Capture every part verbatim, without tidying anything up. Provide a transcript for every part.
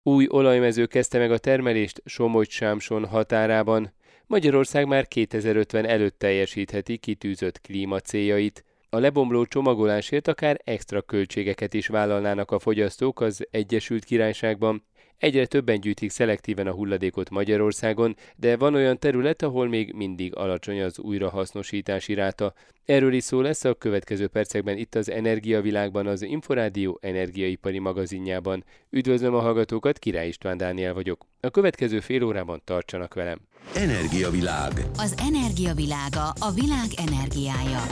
Új olajmező kezdte meg a termelést Somogy-Sámson határában. Magyarország már kétezer-ötven előtt teljesítheti kitűzött klímacéljait. A lebomló csomagolásért akár extra költségeket is vállalnának a fogyasztók az Egyesült Királyságban. Egyre többen gyűjtik szelektíven a hulladékot Magyarországon, de van olyan terület, ahol még mindig alacsony az újrahasznosítási ráta. Erről is szó lesz a következő percekben itt az Energiavilágban, az Inforádió energiaipari magazinjában. Üdvözlöm a hallgatókat, Király István Dániel vagyok. A következő fél órában tartsanak velem. Energiavilág. Az energiavilága, a világ energiája.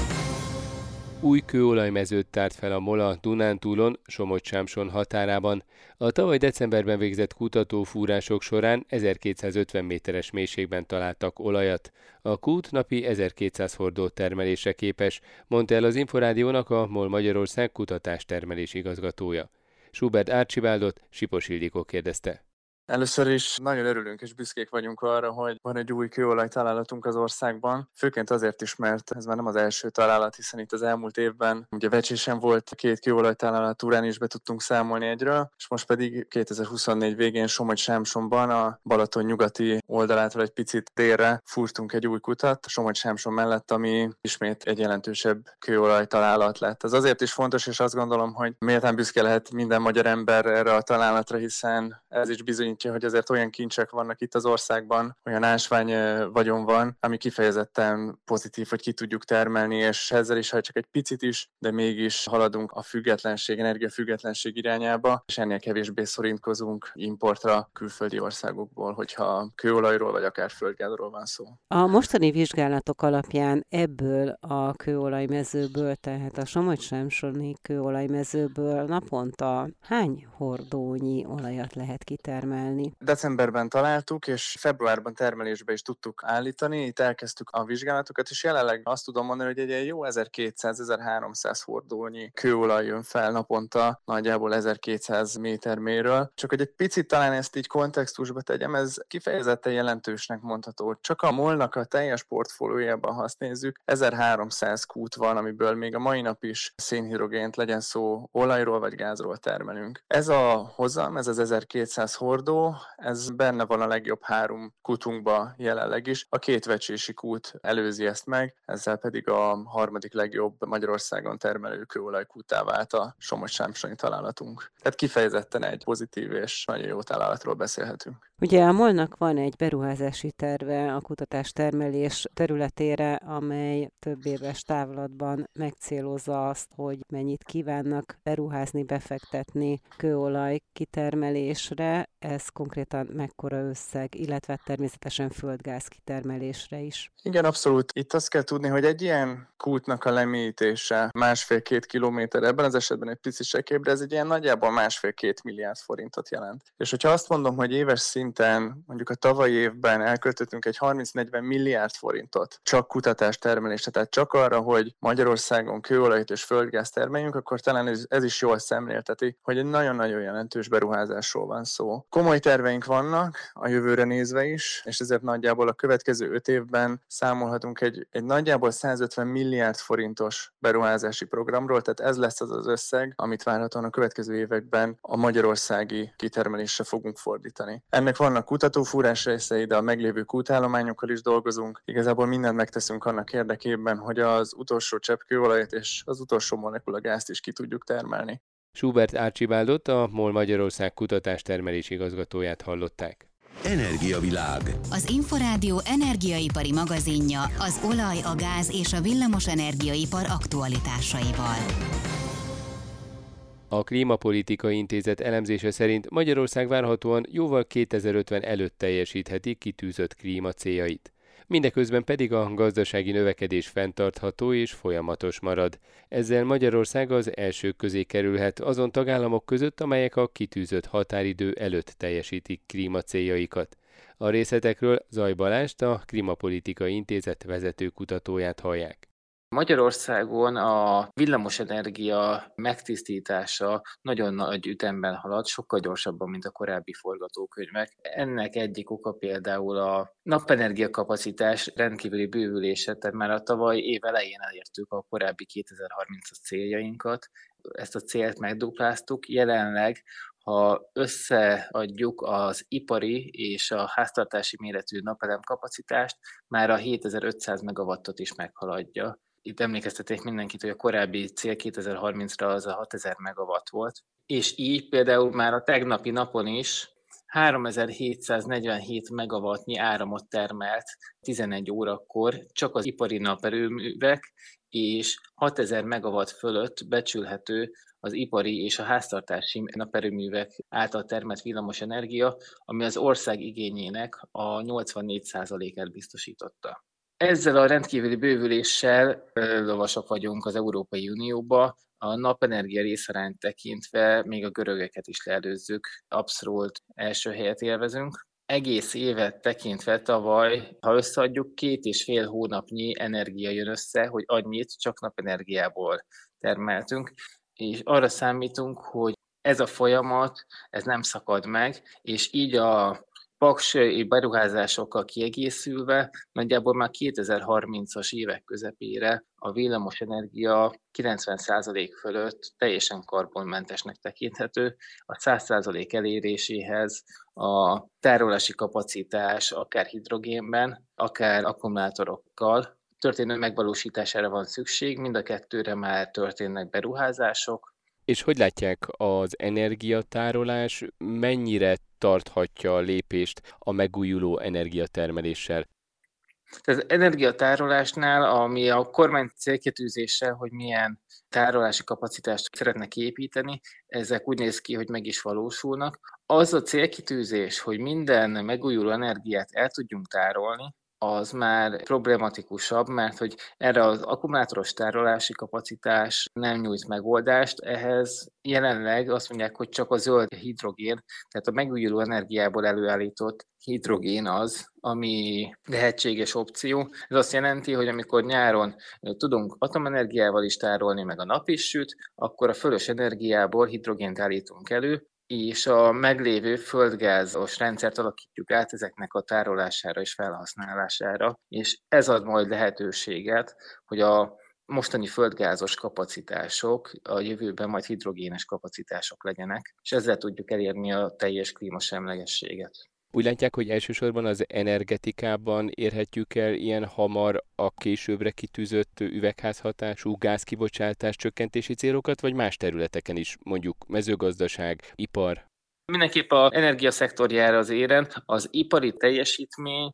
Új kőolajmezőt tárt fel a MOL Dunántúlon, Somogy-Sámson határában. A tavaly decemberben végzett kutatófúrások során ezerkétszázötven méteres mélységben találtak olajat. A kút napi ezerkétszáz hordó termelésre képes, mondta el az Inforádiónak a MOL Magyarország kutatás-termelés igazgatója. Schubert Árcsibáldot Sipos Ildikó kérdezte. Először is nagyon örülünk és büszkék vagyunk arra, hogy van egy új kőolaj találatunk az országban. Főként azért is, mert ez már nem az első találat, hiszen itt az elmúlt évben ugye Vecsésen volt két kőolaj találat, Túrán is be tudtunk számolni egyről, és most pedig kétezer-huszonnégy végén Somogy-Sámsonban a Balaton nyugati oldalától egy picit délre fúrtunk egy új kutat, Somogy-Sámson mellett, ami ismét egy jelentősebb kőolaj találat lett. Ez azért is fontos, és azt gondolom, hogy méltán büszke lehet minden magyar ember erre a találatra, hiszen ez is bizony hogy azért olyan kincsek vannak itt az országban, olyan ásvány vagyon van, ami kifejezetten pozitív, hogy ki tudjuk termelni, és ezzel is, ha csak egy picit is, de mégis haladunk a függetlenség, energiafüggetlenség irányába, és ennél kevésbé szorítkozunk importra külföldi országokból, hogyha kőolajról vagy akár földgázról van szó. A mostani vizsgálatok alapján ebből a kőolajmezőből, tehát a Somogy-Sámsoni kőolajmezőből naponta hány hordónyi olajat lehet kitermelni? Decemberben találtuk, és februárban termelésbe is tudtuk állítani. Itt elkezdtük a vizsgálatokat, és jelenleg azt tudom mondani, hogy egy ilyen jó ezerkétszáz-ezerháromszáz hordónyi kőolaj jön fel naponta, nagyjából ezerkétszáz méter mélyről. Csak hogy egy picit talán ezt így kontextusba tegyem, ez kifejezetten jelentősnek mondható. Csak a MOL-nak a teljes portfóliójában, ha azt nézzük, ezerháromszáz kút van, amiből még a mai nap is szénhidrogént, legyen szó olajról vagy gázról termelünk. Ez a hozam, ez az ezerkétszáz hordó, ez benne van a legjobb három kutunkba jelenleg is. A két vecsési kút előzi ezt meg, ezzel pedig a harmadik legjobb Magyarországon termelő kőolajkúttá vált a Somogy-Sámsoni találatunk. Tehát kifejezetten egy pozitív és nagyon jó találatról beszélhetünk. Ugye a MOL-nak van egy beruházási terve a kutatás-termelés területére, amely több éves távlatban megcélozza azt, hogy mennyit kívánnak beruházni, befektetni kőolaj kitermelésre. Ez konkrétan mekkora összeg, illetve természetesen földgáz kitermelésre is. Igen, abszolút. Itt azt kell tudni, hogy egy ilyen kútnak a lemélyítése másfél-két kilométer, ebben az esetben egy picit sekébb, de ez egy ilyen nagyjából másfél-két milliárd forintot jelent. És hogyha azt mondom, hogy éves szinten, mondjuk a tavalyi évben elköltöttünk egy harminc-negyven milliárd forintot csak kutatás termelésre, tehát csak arra, hogy Magyarországon kőolajat és földgáz termeljünk, akkor talán ez, ez is jól szemlélteti, hogy egy nagyon-nagyon jelentős beruházásról van szó. Komoly terveink vannak a jövőre nézve is, és ezért nagyjából a következő öt évben számolhatunk egy, egy nagyjából százötven milliárd forintos beruházási programról, tehát ez lesz az az összeg, amit várhatóan a következő években a magyarországi kitermelésre fogunk fordítani. Ennek vannak kutatófúrás részei, de a meglévő kútállományokkal is dolgozunk. Igazából mindent megteszünk annak érdekében, hogy az utolsó csepp kőolajat és az utolsó molekula gázt is ki tudjuk termelni. Schubert Árcsibáldot, a MOL Magyarország kutatás-termelés igazgatóját hallották. Energiavilág. Az Inforádió energiaipari magazinja az olaj, a gáz és a villamos energiaipar aktualitásaival. A Klímapolitikai Intézet elemzése szerint Magyarország várhatóan jóval kétezer-ötven előtt teljesítheti kitűzött klímacéljait. Mindeközben pedig a gazdasági növekedés fenntartható és folyamatos marad. Ezzel Magyarország az elsők közé kerülhet azon tagállamok között, amelyek a kitűzött határidő előtt teljesítik klímacéljaikat. A részletekről Zaj Balást, a Klímapolitikai Intézet vezető kutatóját hallják. Magyarországon a villamosenergia megtisztítása nagyon nagy ütemben halad, sokkal gyorsabban, mint a korábbi forgatókönyvek. Ennek egyik oka például a napenergia kapacitás rendkívüli bővülése, tehát már a tavaly év elején elértük a korábbi kétezer-harmincas céljainkat, ezt a célt megdupláztuk, jelenleg ha összeadjuk az ipari és a háztartási méretű napelem kapacitást, már a hétezer-ötszáz megawattot is meghaladja. Itt emlékezteték mindenkit, hogy a korábbi cél kétezer-harmincra az a hatezer megawatt volt, és így például már a tegnapi napon is háromezer-hétszáznegyvenhét megawattnyi áramot termelt tizenegy órakor csak az ipari naperőművek, és hatezer megawatt fölött becsülhető az ipari és a háztartási naperőművek által termelt villamosenergia, ami az ország igényének a nyolcvannégy százalékát biztosította. Ezzel a rendkívüli bővüléssel lovasok vagyunk az Európai Unióba, a napenergia részarányt tekintve még a görögeket is leelőzzük, abszolút első helyet élvezünk. Egész évet tekintve tavaly, ha összeadjuk, két és fél hónapnyi energia jön össze, hogy annyit csak napenergiából termeltünk, és arra számítunk, hogy ez a folyamat, ez nem szakad meg, és így a paks beruházásokkal kiegészülve nagyjából már kétezer-harmincas évek közepére a villamosenergia kilencven százalék fölött teljesen karbonmentesnek tekinthető. A száz százalék eléréséhez a tárolási kapacitás akár hidrogénben, akár akkumulátorokkal történő megvalósítására van szükség, mind a kettőre már történnek beruházások. És hogy látják, az energiatárolás mennyire tarthatja a lépést a megújuló energiatermeléssel? Az energiatárolásnál, ami a kormány célkitűzése, hogy milyen tárolási kapacitást szeretne kiépíteni, ezek úgy néz ki, hogy meg is valósulnak. Az a célkitűzés, hogy minden megújuló energiát el tudjunk tárolni, az már problematikusabb, mert hogy erre az akkumulátoros tárolási kapacitás nem nyújt megoldást, ehhez jelenleg azt mondják, hogy csak a zöld hidrogén, tehát a megújuló energiából előállított hidrogén az, ami lehetséges opció. Ez azt jelenti, hogy amikor nyáron tudunk atomenergiával is tárolni, meg a nap is süt, akkor a fölös energiából hidrogént állítunk elő, és a meglévő földgázos rendszert alakítjuk át ezeknek a tárolására és felhasználására, és ez ad majd lehetőséget, hogy a mostani földgázos kapacitások a jövőben majd hidrogénes kapacitások legyenek, és ezzel tudjuk elérni a teljes klímasemlegességet. Úgy látják, hogy elsősorban az energetikában érhetjük el ilyen hamar a későbbre kitűzött üvegházhatású gázkibocsátás csökkentési célokat, vagy más területeken is, mondjuk mezőgazdaság, ipar? Mindenképp az energiaszektorjára az éren az ipari teljesítmény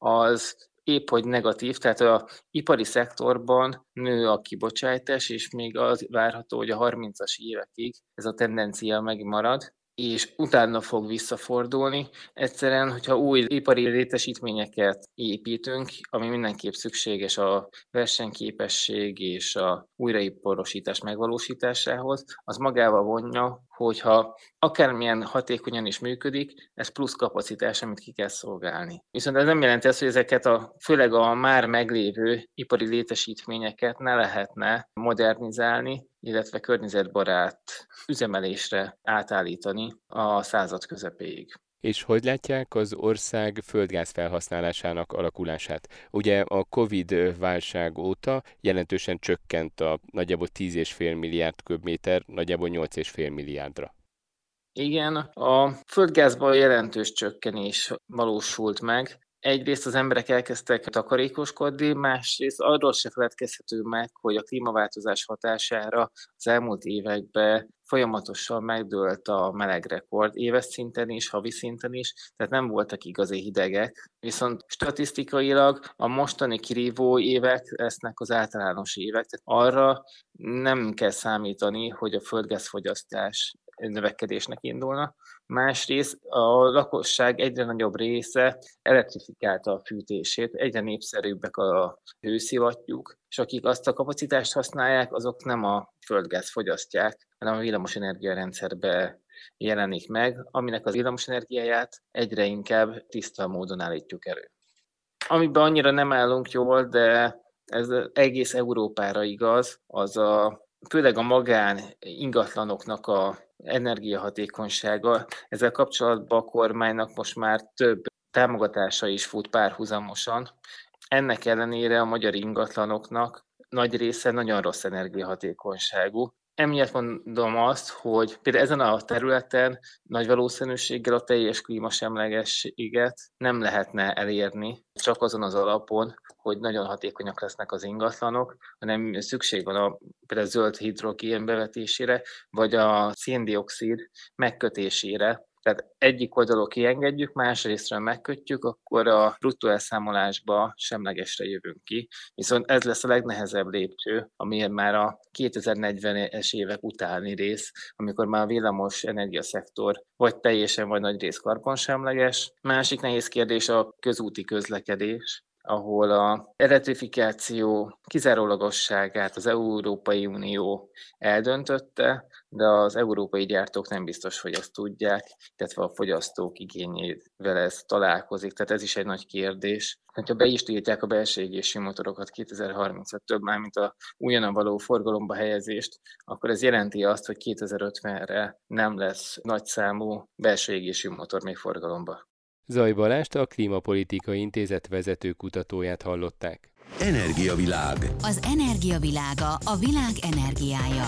az épp hogy negatív, tehát az ipari szektorban nő a kibocsátás, és még az várható, hogy a harmincas évekig ez a tendencia megmarad, és utána fog visszafordulni. Egyszerűen, hogyha új ipari létesítményeket építünk, ami mindenképp szükséges a versenyképesség és a újraiparosítás megvalósításához, az magával vonja, hogyha akármilyen hatékonyan is működik, ez plusz kapacitás, amit ki kell szolgálni. Viszont ez nem jelenti azt, hogy ezeket a, főleg a már meglévő ipari létesítményeket ne lehetne modernizálni, illetve környezetbarát üzemelésre átállítani a század közepéig. És hogy látják az ország földgáz felhasználásának alakulását? Ugye a Covid válság óta jelentősen csökkent a nagyjából tíz egész öt milliárd köbméter, nagyjából nyolc egész öt milliárdra. Igen, a földgázban jelentős csökkenés valósult meg. Egyrészt az emberek elkezdtek takarékoskodni, másrészt arról se feledkezhető meg, hogy a klímaváltozás hatására az elmúlt években folyamatosan megdőlt a melegrekord, éves szinten is, havi szinten is, tehát nem voltak igazi hidegek. Viszont statisztikailag a mostani kirívó évek lesznek az általános évek, tehát arra nem kell számítani, hogy a földgázfogyasztás növekedésnek indulna. Másrészt a lakosság egyre nagyobb része elektrifikálta a fűtését, egyre népszerűbbek a hőszivattyúk, és akik azt a kapacitást használják, azok nem a földgáz fogyasztják, hanem a villamosenergia rendszerbe jelenik meg, aminek az villamosenergiáját egyre inkább tiszta módon állítjuk elő. Amiben annyira nem állunk jól, de ez egész Európára igaz, az a főleg a magán ingatlanoknak a energiahatékonysága. Ezzel kapcsolatban a kormánynak most már több támogatása is fut párhuzamosan. Ennek ellenére a magyar ingatlanoknak nagy része nagyon rossz energiahatékonyságú, Emiatt mondom azt, hogy például ezen a területen nagy valószínűséggel a teljes klímasemlegességet nem lehetne elérni csak azon az alapon, hogy nagyon hatékonyak lesznek az ingatlanok, hanem szükség van a például zöld hidrogén bevetésére, vagy a szén-dioxid megkötésére. Tehát egyik oldalról kiengedjük, másrésztről megkötjük, akkor a bruttó elszámolásba semlegesre jövünk ki. Viszont ez lesz a legnehezebb lépcső, amiért már a kétezer-negyvenes évek utáni rész, amikor már a villamos energiaszektor vagy teljesen, vagy nagy rész karbonsemleges. Másik nehéz kérdés a közúti közlekedés, ahol a elektrifikáció kizárólagosságát az Európai Unió eldöntötte, de az európai gyártók nem biztos, hogy ezt tudják, illetve a fogyasztók igényével ez találkozik, tehát ez is egy nagy kérdés. Ha be is tiltják a belső égésű motorokat kétezer-harmincöttől, mármint a újonnan való forgalomba helyezést, akkor ez jelenti azt, hogy kétezer-ötvenre nem lesz nagyszámú belső égésű motor még forgalomba. Zaj Balást, a Klímapolitikai Intézet vezető kutatóját hallották. Energiavilág. Az energia világa, a világ energiája.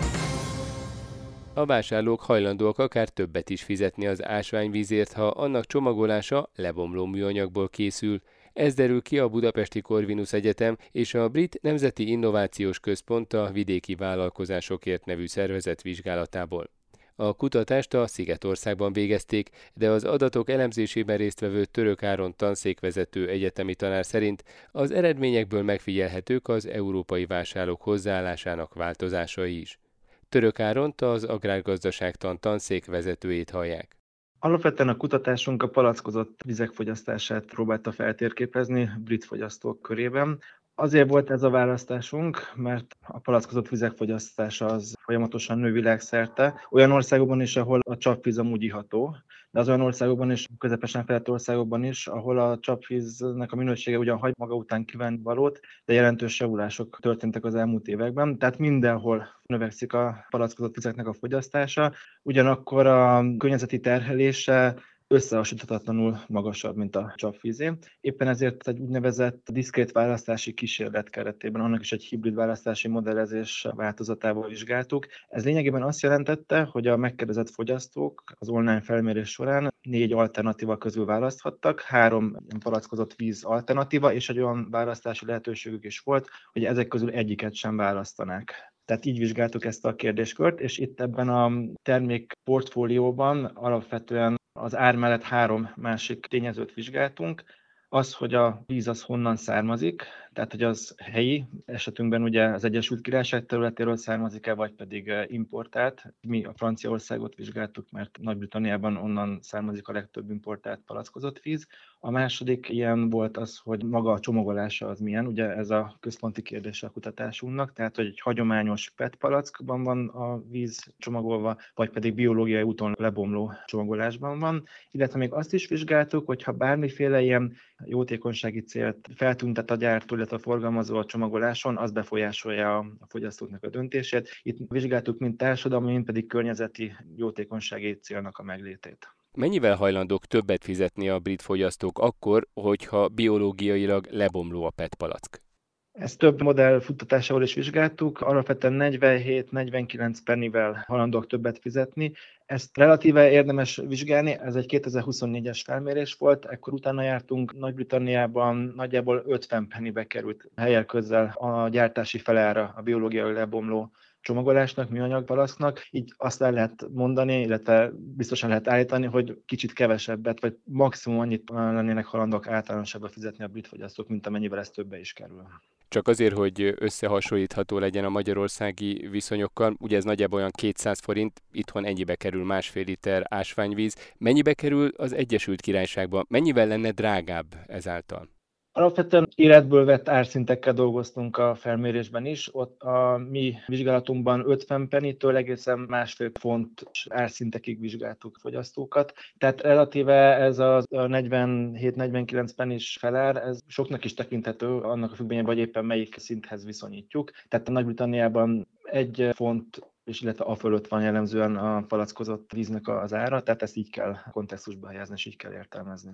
A vásárlók hajlandóak akár többet is fizetni az ásványvízért, ha annak csomagolása lebomló műanyagból készül. Ez derül ki a Budapesti Corvinus Egyetem és a Brit Nemzeti Innovációs Központ a Vidéki Vállalkozásokért nevű szervezet vizsgálatából. A kutatást a Szigetországban végezték, de az adatok elemzésében résztvevő Török Áron tanszékvezető egyetemi tanár szerint az eredményekből megfigyelhetők az európai vásárlók hozzáállásának változásai is. Török Áront, az agrárgazdaságtan tanszék vezetőjét hallják. Alapvetően a kutatásunk a palackozott vizek fogyasztását próbálta feltérképezni brit fogyasztók körében. Azért volt ez a választásunk, mert a palackozott vizek fogyasztása az folyamatosan nő világszerte. Olyan országokban is, ahol a csapvíz amúgy iható, de az olyan országokban is, közepesen fejlett országokban is, ahol a csapvíznek a minősége ugyan hagy maga után kívánnivalót, de jelentős javulások történtek az elmúlt években. Tehát mindenhol növekszik a palackozott vizeknek a fogyasztása, ugyanakkor a környezeti terhelése összehasonlíthatatlanul magasabb, mint a csapvízé. Éppen ezért egy úgynevezett diszkrét választási kísérlet keretében, annak is egy hibrid választási modellezés változatával vizsgáltuk. Ez lényegében azt jelentette, hogy a megkérdezett fogyasztók az online felmérés során négy alternatíva közül választhattak, három palackozott víz alternatíva, és egy olyan választási lehetőségük is volt, hogy ezek közül egyiket sem választanák. Tehát így vizsgáltuk ezt a kérdéskört, és itt ebben a termék portfólióban alapvetően az ár mellett három másik tényezőt vizsgáltunk. Az, hogy a víz az honnan származik, tehát hogy az helyi, esetünkben ugye az Egyesült Királyság területéről származik-e, vagy pedig importált. Mi a Franciaországot vizsgáltuk, mert Nagy-Britanniában onnan származik a legtöbb importált palackozott víz. A második ilyen volt az, hogy maga a csomagolása az milyen, ugye ez a központi kérdése a kutatásunknak, tehát hogy egy hagyományos pé e té palackban van a víz csomagolva, vagy pedig biológiai úton lebomló csomagolásban van, illetve még azt is vizsgáltuk, hogyha bármiféle ilyen jótékonysági célt feltüntet a gyártó, illetve a forgalmazó a csomagoláson, az befolyásolja a fogyasztóknak a döntését. Itt vizsgáltuk mind társadalmi, mind pedig környezeti jótékonysági célnak a meglétét. Mennyivel hajlandók többet fizetni a brit fogyasztók akkor, hogyha biológiailag lebomló a pé e té palack? Ezt több modell futtatásával is vizsgáltuk, alapvetően negyvenhét-negyvenkilenc pennivel hajlandók többet fizetni. Ezt relatíve érdemes vizsgálni, ez egy kétezer-huszonnégyes felmérés volt, ekkor utána jártunk Nagy-Britanniában, nagyjából ötven pennibe került helyek közel a gyártási felára a biológiai lebomló csomagolásnak, műanyag palacknak, így azt el lehet mondani, illetve biztosan lehet állítani, hogy kicsit kevesebbet, vagy maximum annyit lennének halandók általánosabban fizetni a brit fogyasztók, mint amennyivel ez többe is kerül. Csak azért, hogy összehasonlítható legyen a magyarországi viszonyokkal, ugye ez nagyjából olyan kétszáz forint, itthon ennyibe kerül másfél liter ásványvíz. Mennyibe kerül az Egyesült Királyságban? Mennyivel lenne drágább ezáltal? Alapvetően életből vett árszintekkel dolgoztunk a felmérésben is. Ott a mi vizsgálatunkban ötven pennytől egészen másfél font árszintekig vizsgáltuk fogyasztókat. Tehát relatíve ez a negyvenhét-negyvenkilenc pennis felár, ez soknak is tekinthető, annak a függvényében, vagy éppen melyik szinthez viszonyítjuk. Tehát a Nagy-Britanniában egy font és illetve a fölött van jellemzően a palackozott víznek az ára, tehát ezt így kell kontextusba helyezni, és így kell értelmezni.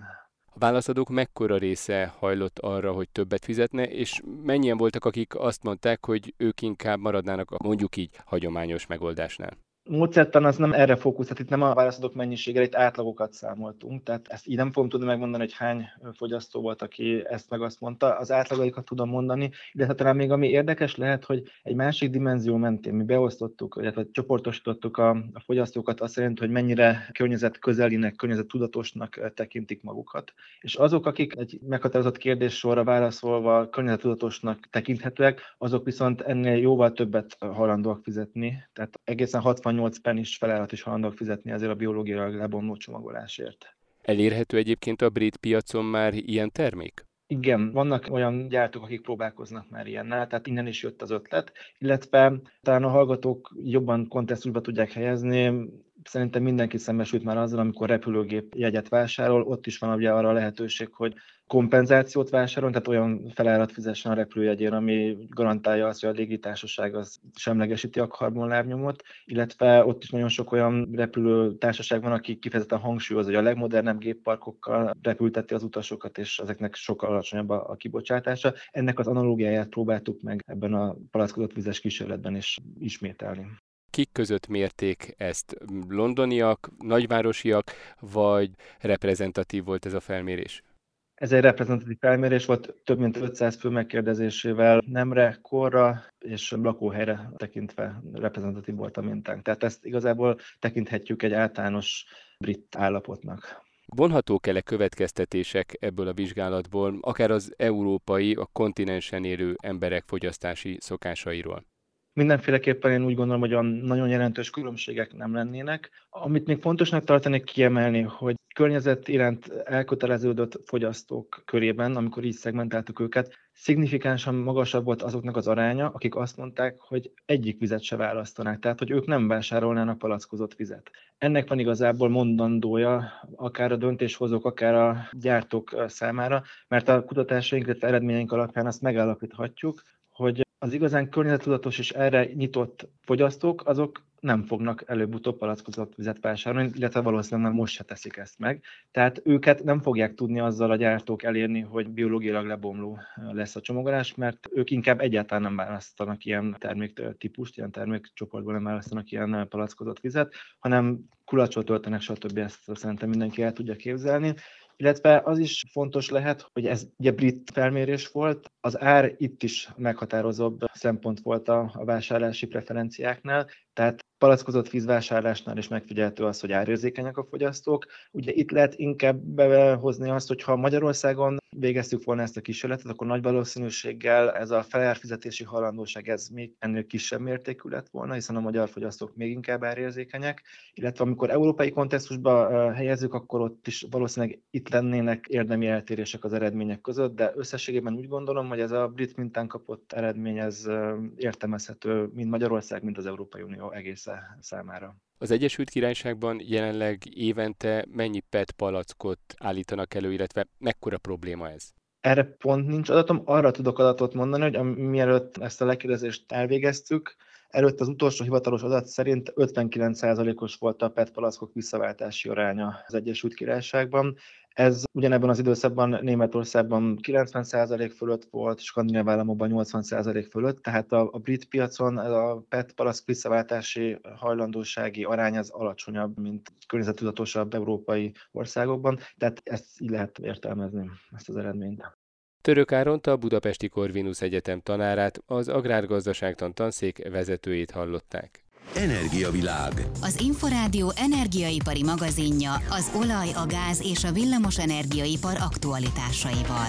A válaszadók mekkora része hajlott arra, hogy többet fizetne, és mennyien voltak, akik azt mondták, hogy ők inkább maradnának a mondjuk így hagyományos megoldásnál? Módszertan az nem erre fókuszált, itt nem a válaszadók mennyiségére, itt átlagokat számoltunk, tehát ezt így nem fogom tudni megmondani, hogy hány fogyasztó volt, aki ezt meg azt mondta, az átlagaikat tudom mondani, illetve talán még ami érdekes lehet, hogy egy másik dimenzió mentén mi beosztottuk, illetve csoportosítottuk a, a fogyasztókat azt szerint, hogy mennyire környezet közelinek, környezet tudatosnak tekintik magukat, és azok, akik egy meghatározott kérdéssorra válaszolva környezet tudatosnak tekinthetőek, azok viszont ennél jóval többet hajlandóak fizetni, tehát egészen hatvannyolc pennis felállat is hajlandóak fizetni ezért a biológiailag lebomló csomagolásért. Elérhető egyébként a brit piacon már ilyen termék? Igen, vannak olyan gyártók, akik próbálkoznak már ilyennel, tehát innen is jött az ötlet, illetve talán a hallgatók jobban kontextusba tudják helyezni. Szerintem mindenki szembesült már azzal, amikor repülőgép jegyet vásárol, ott is van ugye arra a lehetőség, hogy kompenzációt vásárol, tehát olyan felárat fizessen a repülőjegyén, ami garantálja azt, hogy a légitársaság az semlegesíti a karbonlábnyomot, illetve ott is nagyon sok olyan repülőtársaság van, aki kifejezetten hangsúlyozza, hogy a legmodernebb gépparkokkal repülteti az utasokat, és ezeknek sokkal alacsonyabb a, a kibocsátása. Ennek az analógiáját próbáltuk meg ebben a palackozott vizes kísérletben is ismételni. Kik között mérték ezt? Londoniak, nagyvárosiak, vagy reprezentatív volt ez a felmérés? Ez egy reprezentatív felmérés volt, több mint ötszáz fő megkérdezésével nemre, korra és lakóhelyre tekintve reprezentatív volt a mintánk. Tehát ezt igazából tekinthetjük egy általános brit állapotnak. Vonhatók el következtetések ebből a vizsgálatból, akár az európai, a kontinensen élő emberek fogyasztási szokásairól? Mindenféleképpen én úgy gondolom, hogy olyan nagyon jelentős különbségek nem lennének. Amit még fontosnak tartanék kiemelni, hogy környezet iránt elköteleződött fogyasztók körében, amikor így szegmentáltuk őket, szignifikánsan magasabb volt azoknak az aránya, akik azt mondták, hogy egyik vizet se választanák, tehát hogy ők nem vásárolnának palackozott vizet. Ennek van igazából mondandója akár a döntéshozók, akár a gyártók számára, mert a kutatásaink, illetve eredményeink alapján azt megállapíthatjuk, hogy az igazán környezettudatos és erre nyitott fogyasztók, azok nem fognak előbb-utóbb palackozott vizet vásárolni, illetve valószínűleg már most se teszik ezt meg. Tehát őket nem fogják tudni azzal a gyártók elérni, hogy biológiailag lebomló lesz a csomagolás, mert ők inkább egyáltalán nem választanak ilyen terméktípust, ilyen termékcsoportból nem választanak ilyen palackozott vizet, hanem kulacsot töltenek, stb. Ezt szerintem mindenki el tudja képzelni. Illetve az is fontos lehet, hogy ez ugye brit felmérés volt, az ár itt is meghatározóbb szempont volt a, a vásárlási preferenciáknál, tehát palackozott vízvásárlásnál is megfigyelhető az, hogy árérzékenyek a fogyasztók. Ugye itt lehet inkább behozni azt, hogy ha Magyarországon végeztük volna ezt a kísérletet, akkor nagy valószínűséggel ez a felárfizetési hajlandóság ez még ennél kisebb mértékű lett volna, hiszen a magyar fogyasztók még inkább árérzékenyek, illetve amikor európai kontextusba helyezzük, akkor ott is valószínűleg itt lennének érdemi eltérések az eredmények között, de összességében úgy gondolom, hogy ez a brit mintán kapott eredmény ez értelmezhető mind Magyarország, mind az Európai Unió egész számára. Az Egyesült Királyságban jelenleg évente mennyi pé e té palackot állítanak elő, illetve mekkora probléma ez? Erre pont nincs adatom, arra tudok adatot mondani, hogy mielőtt ezt a lekérdezést elvégeztük, előtt az utolsó hivatalos adat szerint ötvenkilenc százalékos volt a pé e té palackok visszaváltási aránya az Egyesült Királyságban. Ez ugyanebben az időszakban Németországban kilencven százalék fölött volt, skandináv államokban nyolcvan százalék fölött, tehát a, a brit piacon a pé e té palack visszaváltási hajlandósági arány az alacsonyabb, mint környezettudatosabb európai országokban, tehát ezt így lehet értelmezni, ezt az eredményt. Török Áront, a Budapesti Corvinus Egyetem tanárát, az agrárgazdaságtan tanszék vezetőjét hallották. Energiavilág. Az Inforádió energiaipari magazinja az olaj, a gáz és a villamos energiaipar aktualitásaival.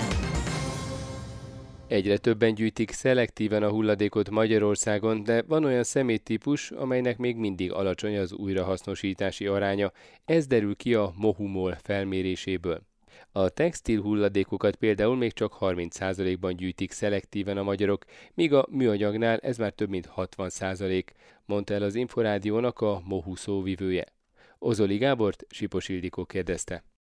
Egyre többen gyűjtik szelektíven a hulladékot Magyarországon, de van olyan szeméttípus, amelynek még mindig alacsony az újrahasznosítási aránya. Ez derül ki a Mohumol felméréséből. A textil hulladékokat például még csak harminc százalékban gyűjtik szelektíven a magyarok, míg a műanyagnál ez már több mint hatvan százalék, mondta el az Inforádiónak a Mohu szóvivője. Ozoli Gábort Sipos Ildikó kérdezte.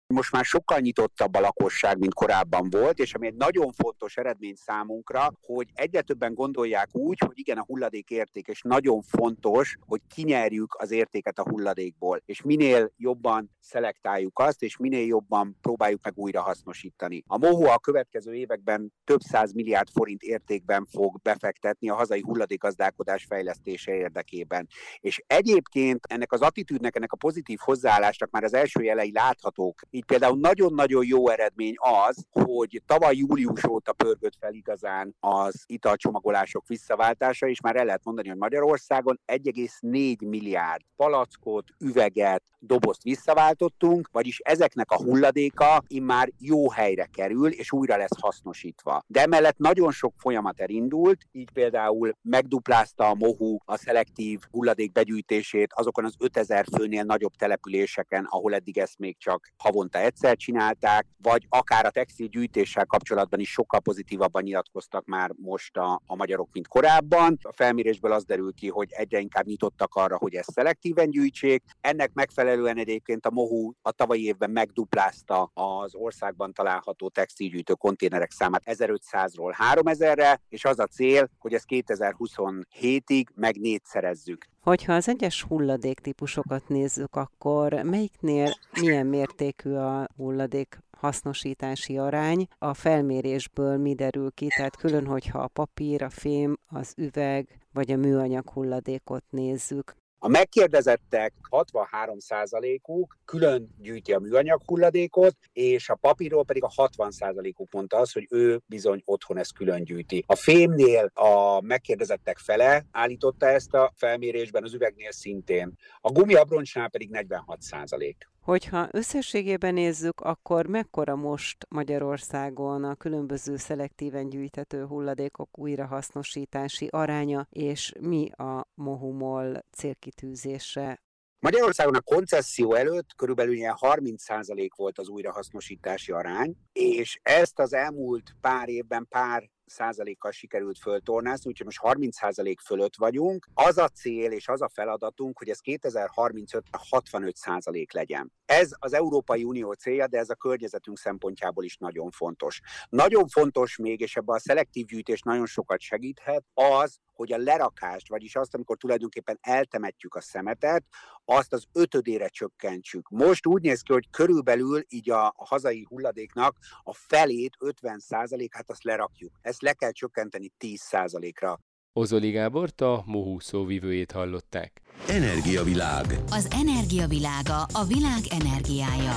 Most már sokkal nyitottabb a lakosság, mint korábban volt, és ami egy nagyon fontos eredmény számunkra, hogy egyre többen gondolják úgy, hogy igen, a hulladék érték, és nagyon fontos, hogy kinyerjük az értéket a hulladékból, és minél jobban szelektáljuk azt, és minél jobban próbáljuk meg újra hasznosítani. A MOHU a következő években több száz milliárd forint értékben fog befektetni a hazai hulladékgazdálkodás fejlesztése érdekében. És egyébként ennek az attitűdnek, ennek a pozitív hozzáállásnak már az első jelei láthatók. Így például nagyon-nagyon jó eredmény az, hogy tavaly július óta pörgött fel igazán az italcsomagolások visszaváltása, és már el lehet mondani, hogy Magyarországon egy egész négy milliárd palackot, üveget, dobozt visszaváltottunk, vagyis ezeknek a hulladéka immár jó helyre kerül, és újra lesz hasznosítva. De emellett nagyon sok folyamat elindult, így például megduplázta a MOHU a szelektív hulladék begyűjtését azokon az ötezer főnél nagyobb településeken, ahol eddig ezt még csak havonta egyszer csinálták, vagy akár a textilgyűjtéssel kapcsolatban is sokkal pozitívabban nyilatkoztak már most a, a magyarok, mint korábban. A felmérésből az derül ki, hogy egyre inkább nyitottak arra, hogy ezt szelektíven gyűjtsék. Ennek megfelelően egyébként a MOHU a tavalyi évben megduplázta az országban található textilgyűjtő konténerek számát ezerötszázról háromezerre, és az a cél, hogy ezt kétezer-huszonhétig meg négyszerezzük. Hogyha az egyes hulladéktípusokat nézzük, akkor melyiknél milyen mértékű a hulladék hasznosítási arány? A felmérésből mi derül ki? Tehát külön, hogyha a papír, a fém, az üveg vagy a műanyag hulladékot nézzük. A megkérdezettek hatvanhárom százalékuk külön gyűjti a műanyag hulladékot, és a papírról pedig a hatvan százalékuk mondta azt, hogy ő bizony otthon ezt külön gyűjti. A fémnél a megkérdezettek fele állította ezt a felmérésben, az üvegnél szintén. A gumiabroncsnál pedig negyvenhat százalék. Hogyha összességében nézzük, akkor mekkora most Magyarországon a különböző szelektíven gyűjthető hulladékok újrahasznosítási aránya, és mi a MOHU-MOL célkitűzése? Magyarországon a koncesszió előtt körülbelül ilyen harminc százalék volt az újrahasznosítási arány, és ezt az elmúlt pár évben pár százalékkal sikerült föltornázni, úgyhogy most harminc százalék fölött vagyunk. Az a cél és az a feladatunk, hogy ez kétezer-harmincötre hatvanöt százalék legyen. Ez az Európai Unió célja, de ez a környezetünk szempontjából is nagyon fontos. Nagyon fontos még, és ebben a szelektív gyűjtés nagyon sokat segíthet, az, hogy a lerakást, vagyis azt, amikor tulajdonképpen eltemetjük a szemetet, azt az ötödére csökkentsük. Most úgy néz ki, hogy körülbelül így a, a hazai hulladéknak a felét, ötven százalékát azt lerakjuk. Ezt le kell csökkenteni tíz százalékra. Ozoli Gábort, a MOHU szóvivőjét hallották. Energiavilág. Az energiavilága, a világ energiája.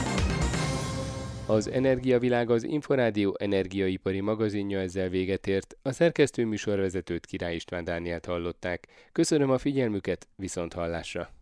Az Energiavilág az Inforádió energiaipari magazinja ezzel véget ért. A szerkesztő műsorvezetőt, Király István Dánielt hallották. Köszönöm a figyelmüket, viszont hallásra!